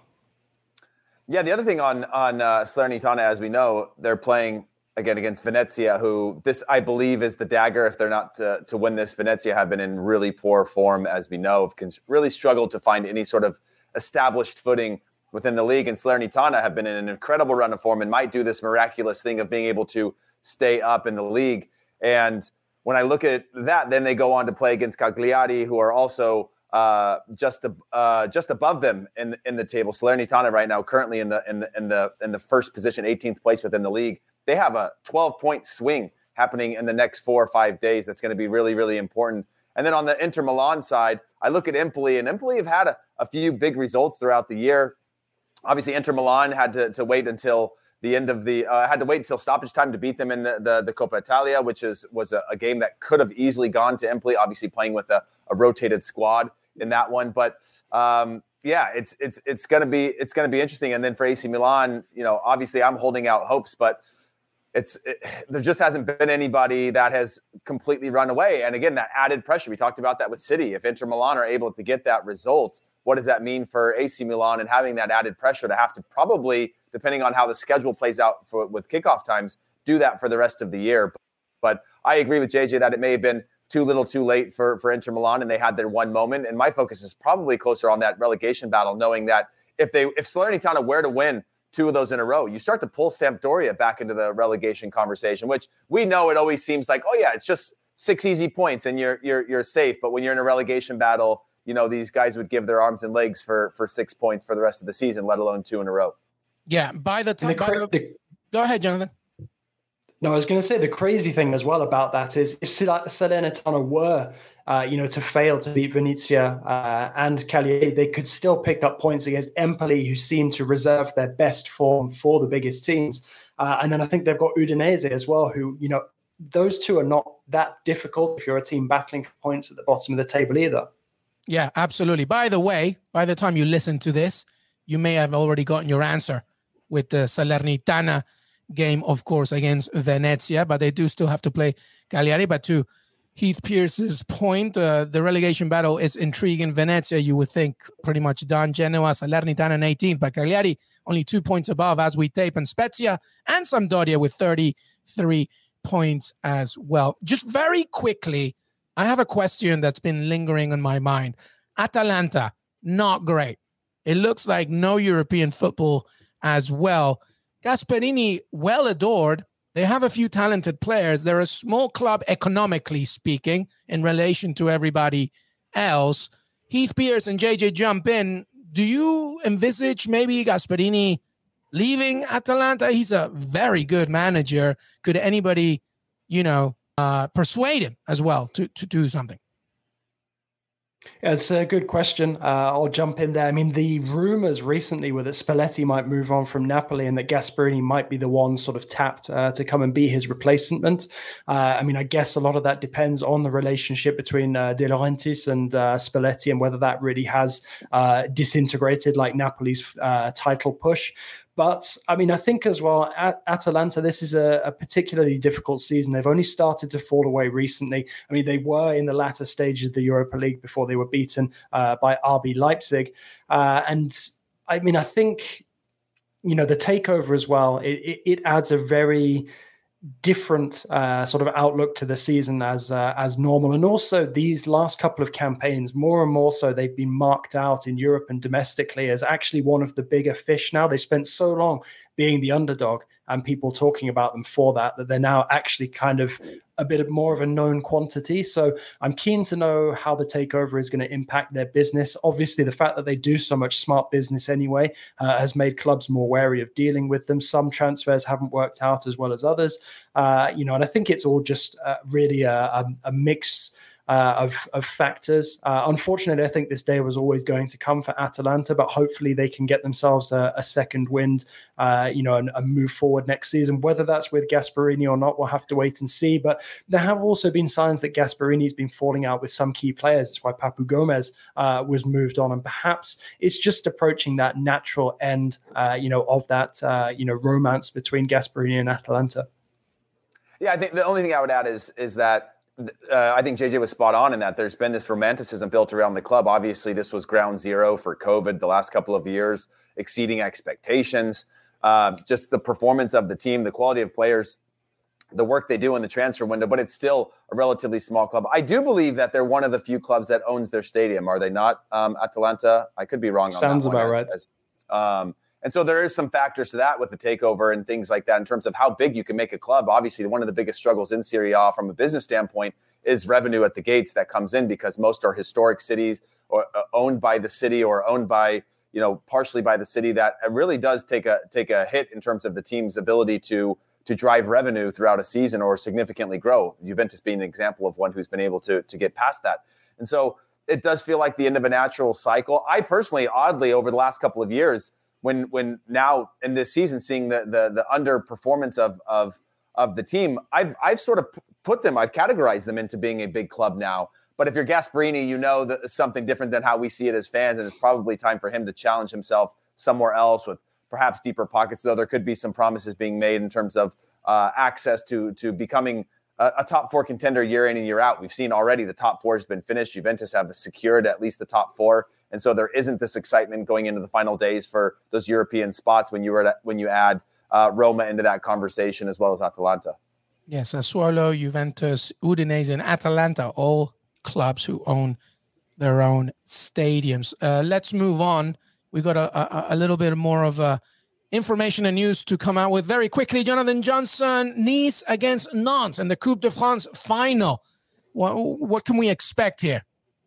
Yeah, the other thing on, on uh, Salernitana, as we know, they're playing again against Venezia, who this, I believe, is the dagger. If they're not to, to win this, Venezia have been in really poor form, as we know, have really struggled to find any sort of established footing within the league, and Salernitana have been in an incredible run of form and might do this miraculous thing of being able to stay up in the league. And when I look at that, then they go on to play against Cagliari, who are also uh, just uh, just above them in in the table. Salernitana right now currently in the in the in the in the first position, eighteenth place within the league. They have a twelve point swing happening in the next four or five days. That's going to be really, really important. And then on the Inter Milan side, I look at Empoli, and Empoli have had a, a few big results throughout the year. Obviously, Inter Milan had to, to wait until the end of the uh, had to wait until stoppage time to beat them in the the, the Coppa Italia, which is was a, a game that could have easily gone to Empoli. Obviously, playing with a, a rotated squad in that one, but um, yeah, it's it's it's gonna be it's gonna be interesting. And then for A C Milan, you know, obviously, I'm holding out hopes, but It's it, there just hasn't been anybody that has completely run away. And again, that added pressure. We talked about that with City. If Inter Milan are able to get that result, what does that mean for A C Milan and having that added pressure to have to probably, depending on how the schedule plays out for, with kickoff times, do that for the rest of the year. But, but I agree with J J that it may have been too little too late for, for Inter Milan, and they had their one moment. And my focus is probably closer on that relegation battle, knowing that if they if Salernitana were to win two of those in a row, you start to pull Sampdoria back into the relegation conversation, which we know it always seems like, oh yeah, it's just six easy points and you're you're you're safe. But when you're in a relegation battle, you know, these guys would give their arms and legs for for six points for the rest of the season, let alone two in a row. Yeah, by the time. The cra- the, go ahead, Jonathan. No, I was going to say the crazy thing as well about that is if Salernitana were, uh, you know, to fail to beat Venezia uh, and Cagliari, they could still pick up points against Empoli, who seem to reserve their best form for the biggest teams. Uh, and then I think they've got Udinese as well, who, you know, those two are not that difficult if you're a team battling for points at the bottom of the table either. Yeah, absolutely. By the way, by the time you listen to this, you may have already gotten your answer with the Salernitana game, of course, against Venezia, but they do still have to play Cagliari. But to Heath Pierce's point, uh, the relegation battle is intriguing. Venezia, you would think, pretty much done. Genoa, Salernitana, and eighteenth, but Cagliari only two points above as we tape, and Spezia and Sampdoria with thirty-three points as well. Just very quickly, I have a question that's been lingering on my mind. Atalanta, not great. It looks like no European football as well. Gasperini, well adored. They have a few talented players. They're a small club, economically speaking, in relation to everybody else. Heath Pierce and J J jump in. Do you envisage maybe Gasperini leaving Atalanta? He's a very good manager. Could anybody, you know, uh, persuade him as well to, to do something? Yeah, it's a good question. Uh, I'll jump in there. I mean, the rumors recently were that Spalletti might move on from Napoli and that Gasperini might be the one sort of tapped uh, to come and be his replacement. Uh, I mean, I guess a lot of that depends on the relationship between uh, De Laurentiis and uh, Spalletti and whether that really has uh, disintegrated like Napoli's uh, title push. But, I mean, I think as well, at Atalanta, this is a, a particularly difficult season. They've only started to fall away recently. I mean, they were in the latter stages of the Europa League before they were beaten uh, by R B Leipzig. Uh, and, I mean, I think, you know, the takeover as well, it, it, it adds a very different uh, sort of outlook to the season as uh, as normal. And also these last couple of campaigns, more and more so, they've been marked out in Europe and domestically as actually one of the bigger fish now. They spent so long being the underdog and people talking about them for that, that they're now actually kind of a bit more of a known quantity. So I'm keen to know how the takeover is going to impact their business. Obviously, the fact that they do so much smart business anyway uh, has made clubs more wary of dealing with them. Some transfers haven't worked out as well as others, uh, you know, and I think it's all just uh, really a, a, a mix Uh, of, of factors. Uh, unfortunately, I think this day was always going to come for Atalanta, but hopefully they can get themselves a, a second wind, uh, you know, and, and move forward next season. Whether that's with Gasperini or not, we'll have to wait and see. But there have also been signs that Gasperini's been falling out with some key players. That's why Papu Gomez uh, was moved on, and perhaps it's just approaching that natural end, uh, you know, of that, uh, you know, romance between Gasperini and Atalanta. Yeah, I think the only thing I would add is is that. Uh, I think J J was spot on in that there's been this romanticism built around the club. Obviously, this was ground zero for COVID the last couple of years, exceeding expectations. Uh, just the performance of the team, the quality of players, the work they do in the transfer window, but it's still a relatively small club. I do believe that they're one of the few clubs that owns their stadium. Are they not, um, Atalanta? I could be wrong on Sounds that one. about right. As, um, And so there is some factors to that with the takeover and things like that in terms of how big you can make a club. Obviously, one of the biggest struggles in Serie A from a business standpoint is revenue at the gates that comes in, because most are historic cities or uh, owned by the city or owned by, you know, partially by the city. That really does take a take a hit in terms of the team's ability to to drive revenue throughout a season or significantly grow. Juventus being an example of one who's been able to to get past that. And so it does feel like the end of a natural cycle. I personally, oddly, over the last couple of years, When when now in this season, seeing the the, the underperformance of of of the team, I've I've sort of put them, I've categorized them into being a big club now. But if you're Gasperini, you know that it's something different than how we see it as fans, and it's probably time for him to challenge himself somewhere else with perhaps deeper pockets. Though there could be some promises being made in terms of uh, access to to becoming a, a top four contender year in and year out. We've seen already the top four has been finished. Juventus have secured at least the top four. And so there isn't this excitement going into the final days for those European spots when you were at, when you add uh, Roma into that conversation, as well as Atalanta. Yes, Sassuolo, Juventus, Udinese, and Atalanta, all clubs who own their own stadiums. Uh, let's move on. We got a, a, a little bit more of uh, information and news to come out with very quickly. Jonathan Johnson, Nice against Nantes in the Coupe de France final. What, what can we expect here?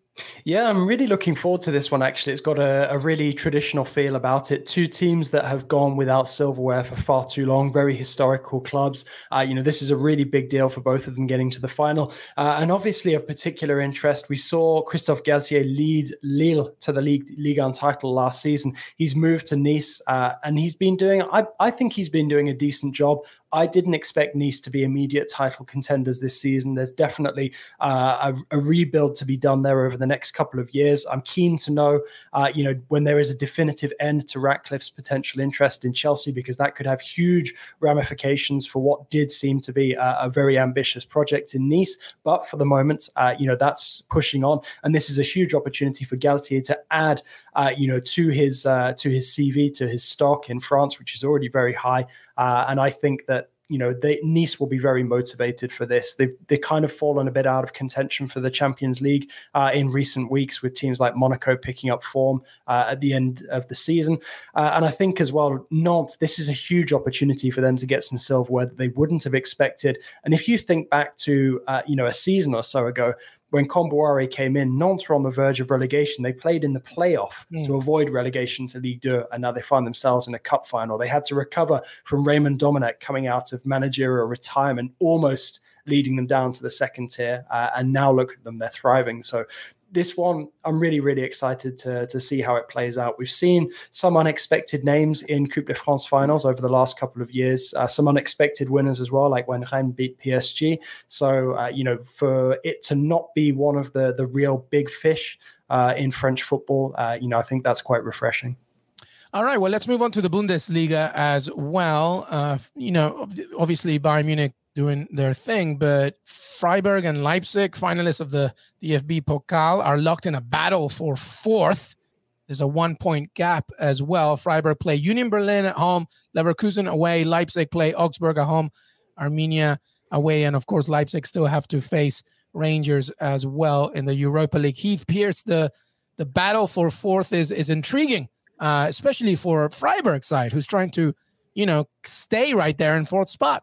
Yeah, I'm really looking forward to this one, actually. It's got a, a really traditional feel about it. Two teams that have gone without silverware for far too long, very historical clubs. Uh, you know, this is a really big deal for both of them getting to the final. Uh, and obviously of particular interest, we saw Christophe Galtier lead Lille to the Ligue, Ligue one title last season. He's moved to Nice uh, and he's been doing, I, I think he's been doing a decent job. I didn't expect Nice to be immediate title contenders this season. There's definitely uh, a, a rebuild to be done there over the next couple of years. I'm keen to know, uh, you know, when there is a definitive end to Ratcliffe's potential interest in Chelsea, because that could have huge ramifications for what did seem to be a, a very ambitious project in Nice. But for the moment, uh, you know, that's pushing on, and this is a huge opportunity for Galtier to add, uh, you know, to his uh, to his C V, to his stock in France, which is already very high. Uh, and I think that, you know, they, Nice will be very motivated for this. They've they kind of fallen a bit out of contention for the Champions League uh, in recent weeks, with teams like Monaco picking up form uh, at the end of the season. Uh, and I think as well, Nantes, this is a huge opportunity for them to get some silverware that they wouldn't have expected. And if you think back to, uh, you know, a season or so ago, when Kombouaré came in, Nantes were on the verge of relegation. They played in the playoff mm. to avoid relegation to Ligue two, and now they find themselves in a cup final. They had to recover from Raymond Domenech coming out of managerial retirement, almost leading them down to the second tier. Uh, and now look at them, they're thriving. So this one, I'm really, really excited to, to see how it plays out. We've seen some unexpected names in Coupe de France finals over the last couple of years, uh, some unexpected winners as well, like when Rennes beat P S G. So, uh, you know, for it to not be one of the, the real big fish uh, in French football, uh, you know, I think that's quite refreshing. All right, well, let's move on to the Bundesliga as well. Uh, you know, obviously Bayern Munich doing their thing, but Freiburg and Leipzig, finalists of the D F B Pokal, are locked in a battle for fourth. There's a one-point gap as well. Freiburg play Union Berlin at home, Leverkusen away, Leipzig play Augsburg at home. Arminia away. And of course, Leipzig still have to face Rangers as well in the Europa League. Heath Pearce, the, the battle for fourth is, is intriguing, uh, especially for Freiburg side, who's trying to, you know, stay right there in fourth spot.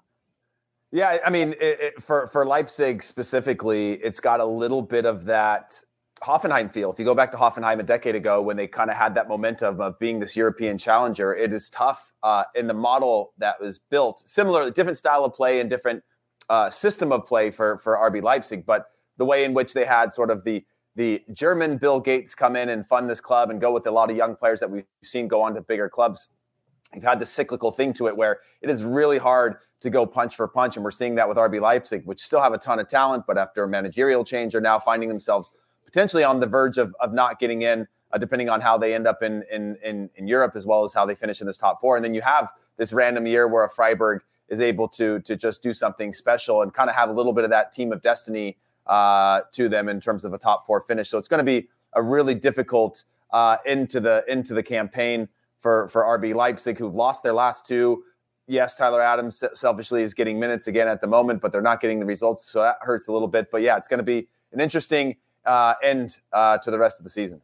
Yeah, I mean, it, it, for, for Leipzig specifically, it's got a little bit of that Hoffenheim feel. If you go back to Hoffenheim a decade ago when they kind of had that momentum of being this European challenger, it is tough uh, in the model that was built. Similar, different style of play and different uh, system of play for, for R B Leipzig, but the way in which they had sort of the the German Bill Gates come in and fund this club and go with a lot of young players that we've seen go on to bigger clubs. You've had the cyclical thing to it where it is really hard to go punch for punch, and we're seeing that with R B Leipzig, which still have a ton of talent, but after a managerial change are now finding themselves potentially on the verge of, of not getting in, uh, depending on how they end up in, in, in, in Europe, as well as how they finish in this top four. And then you have this random year where a Freiburg is able to, to just do something special and kind of have a little bit of that team of destiny uh, to them in terms of a top four finish. So it's going to be a really difficult uh, into the into the campaign for, for R B Leipzig, who've lost their last two. Yes, Tyler Adams selfishly is getting minutes again at the moment, but they're not getting the results, so that hurts a little bit. But yeah, it's going to be an interesting Uh, end uh, to the rest of the season.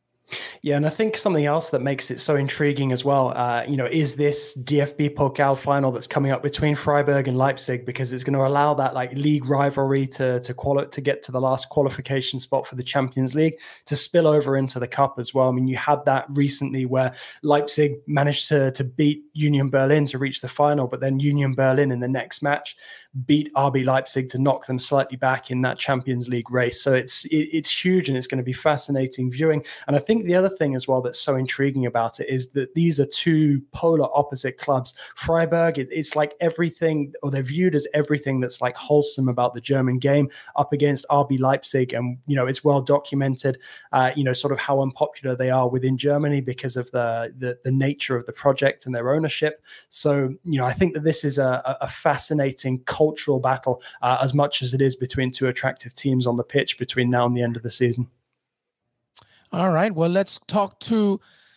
Yeah, and I think something else that makes it so intriguing as well, uh, you know, is this D F B Pokal final that's coming up between Freiburg and Leipzig, because it's going to allow that like league rivalry to to quali- to get to the last qualification spot for the Champions League to spill over into the cup as well. I mean, you had that recently where Leipzig managed to to beat Union Berlin to reach the final, but then Union Berlin in the next match beat R B Leipzig to knock them slightly back in that Champions League race. So it's it, it's huge, and it's going to be fascinating viewing. And I think the other thing as well that's so intriguing about it is that these are two polar opposite clubs. Freiburg, it, it's like everything, or they're viewed as everything that's like wholesome about the German game, up against R B Leipzig. And, you know, it's well documented, uh, you know, sort of how unpopular they are within Germany because of the, the, the nature of the project and their ownership. So, you know, I think that this is a, a fascinating cultural battle uh, as much as it is between two attractive teams on the pitch between now and the end of the season. All right, well, let's talk to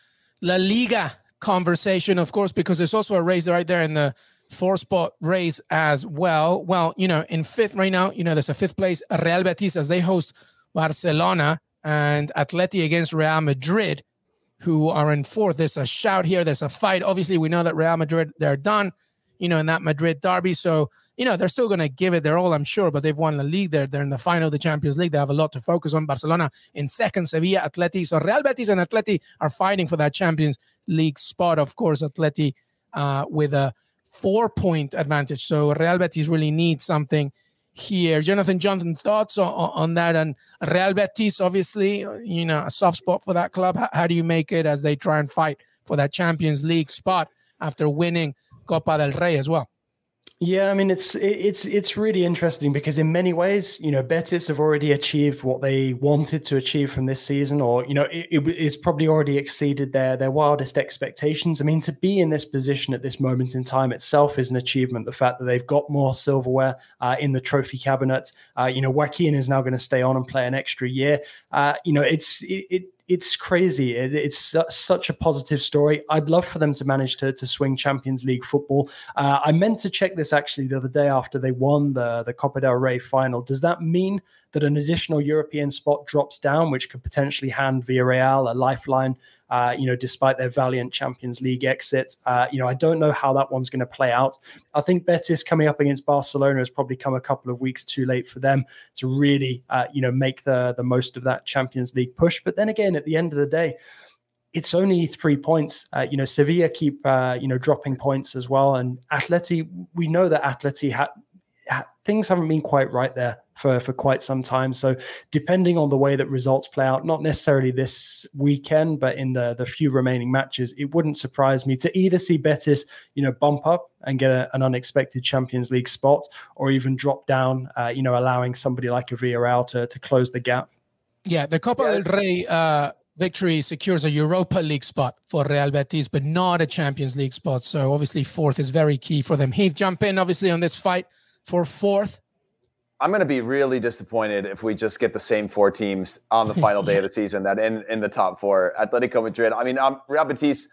La Liga conversation, of course, because there's also a race right there in the four-spot race as well. Well, you know, in fifth right now, you know, there's a fifth place, Real Betis, as they host Barcelona, and Atleti against Real Madrid, who are in fourth. There's a shout here. There's a fight. Obviously, we know that Real Madrid, they're done, you know, in that Madrid derby. So, you know, they're still going to give it their all, I'm sure, but they've won the league. They're, they're in the final of the Champions League. They have a lot to focus on. Barcelona in second, Sevilla, Atleti. So Real Betis and Atleti are fighting for that Champions League spot. Of course, Atleti uh, with a four-point advantage. So Real Betis really needs something here. Jonathan, Jonathan, thoughts on, on that? And Real Betis, obviously, you know, a soft spot for that club. How, how do you make it as they try and fight for that Champions League spot after winning Copa del Rey as well? Yeah, I mean, it's it's it's really interesting because in many ways, you know, Betis have already achieved what they wanted to achieve from this season, or, you know, it, it, it's probably already exceeded their their wildest expectations. I mean, to be in this position at this moment in time itself is an achievement. The fact that they've got more silverware uh, in the trophy cabinet, uh, you know, Joaquin is now going to stay on and play an extra year. Uh, you know, it's it. it It's crazy. It, it's su- such a positive story. I'd love for them to manage to, to swing Champions League football. Uh, I meant to check this actually the other day after they won the, the Copa del Rey final. Does that mean that an additional European spot drops down, which could potentially hand Villarreal a lifeline, uh, you know, despite their valiant Champions League exit? Uh, you know, I don't know how that one's going to play out. I think Betis coming up against Barcelona has probably come a couple of weeks too late for them to really, uh, you know, make the, the most of that Champions League push. But then again, at the end of the day, it's only three points. Uh, you know, Sevilla keep, uh, you know, dropping points as well. And Atleti, we know that Atleti had, things haven't been quite right there for, for quite some time. So depending on the way that results play out, not necessarily this weekend, but in the, the few remaining matches, it wouldn't surprise me to either see Betis, you know, bump up and get a, an unexpected Champions League spot, or even drop down, uh, you know, allowing somebody like a Villarreal to, to close the gap. Yeah, the Copa del Rey uh, victory secures a Europa League spot for Real Betis, but not a Champions League spot. So obviously fourth is very key for them. Heath, jump in, obviously, on this fight for fourth. I'm going to be really disappointed if we just get the same four teams on the final day of the season that in, in the top four. Atletico Madrid. I mean, um, Real Betis,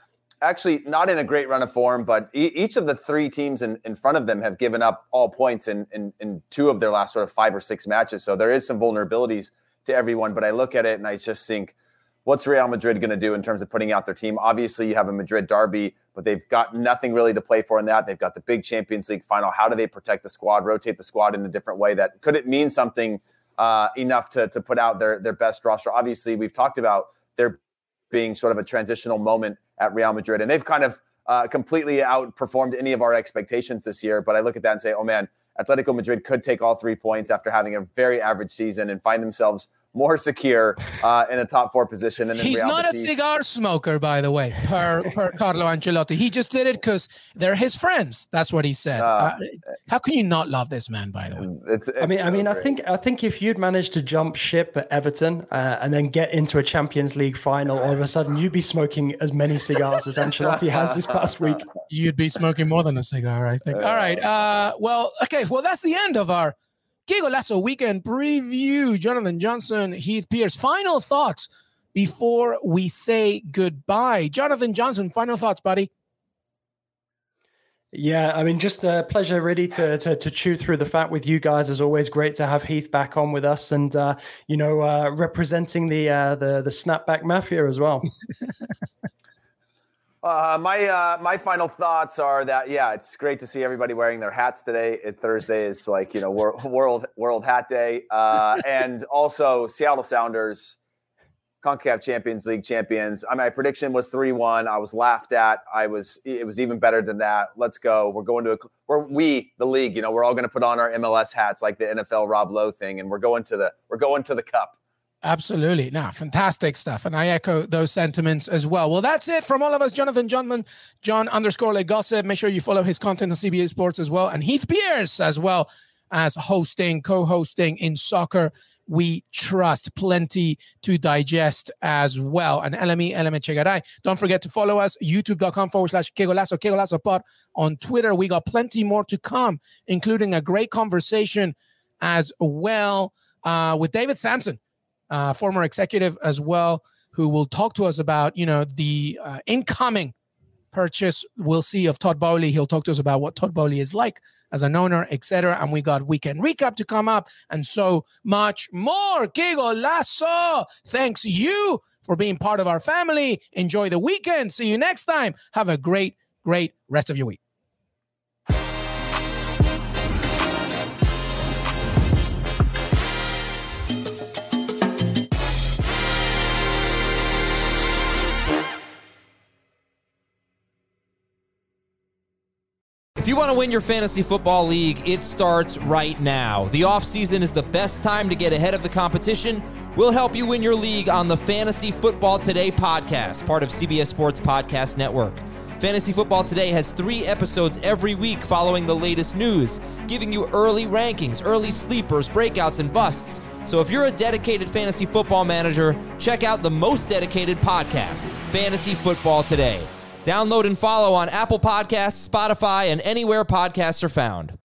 actually not in a great run of form, but e- each of the three teams in, in front of them have given up all points in, in, in two of their last sort of five or six matches. So there is some vulnerabilities to everyone, but I look at it and I just think, what's Real Madrid going to do in terms of putting out their team? Obviously, you have a Madrid derby, but they've got nothing really to play for in that. They've got the big Champions League final. How do they protect the squad, rotate the squad in a different way? That could it mean something uh, enough to, to put out their, their best roster? Obviously, we've talked about there being sort of a transitional moment at Real Madrid, and they've kind of uh, completely outperformed any of our expectations this year. But I look at that and say, oh man, Atletico Madrid could take all three points after having a very average season and find themselves more secure uh, in a top four position. And he's Real not Betis. a cigar smoker, by the way, per, per Carlo Ancelotti. He just did it because they're his friends. That's what he said. Uh, uh, how can you not love this man, by the way? It's, it's I mean, so I mean, great. I think, I think if you'd managed to jump ship at Everton uh, and then get into a Champions League final, all of a sudden you'd be smoking as many cigars as Ancelotti has this past week. You'd be smoking more than a cigar, I think. All right. Uh, well, okay. Well, that's the end of our Qué Golazo weekend preview. Jonathan Johnson, Heath Pearce. Final thoughts before we say goodbye. Jonathan Johnson, final thoughts, buddy. Yeah, I mean, just a pleasure really to, to to chew through the fat with you guys. As always, great to have Heath back on with us, and uh, you know, uh, representing the uh, the the snapback mafia as well. Uh, my uh, my final thoughts are that, yeah, it's great to see everybody wearing their hats today. It, Thursday is like, you know, wor- world world hat day. Uh, and also Seattle Sounders, CONCACAF Champions League champions. I mean, my prediction was three one. I was laughed at. I was, it was even better than that. Let's go. We're going to, a, we're, we, the league, you know, we're all going to put on our M L S hats like the N F L Rob Lowe thing. And we're going to the, we're going to the cup. Absolutely. Nah, fantastic stuff. And I echo those sentiments as well. Well, that's it from all of us. Jonathan Johnson, John underscore Le Gossip. Make sure you follow his content on C B A Sports as well. And Heath Pearce as well as hosting, co-hosting in Soccer We Trust. Plenty to digest as well. And L M E, L M E Chegaray. Don't forget to follow us, youtube.com forward slash Que Golazo, Que Golazo Pod on Twitter. We got plenty more to come, including a great conversation as well uh, with David Sampson. Uh, former executive as well, who will talk to us about, you know, the uh, incoming purchase we'll see of Todd Boehly. He'll talk to us about what Todd Boehly is like as an owner, et cetera. And we got weekend recap to come up and so much more. Que Golazo! Thanks you for being part of our family. Enjoy the weekend. See you next time. Have a great, great rest of your week. If you want to win your fantasy football league, it starts right now. The offseason is the best time to get ahead of the competition. We'll help you win your league on the Fantasy Football Today podcast, part of C B S Sports Podcast Network. Fantasy Football Today has three episodes every week following the latest news, giving you early rankings, early sleepers, breakouts, and busts. So if you're a dedicated fantasy football manager, check out the most dedicated podcast, Fantasy Football Today. Download and follow on Apple Podcasts, Spotify, and anywhere podcasts are found.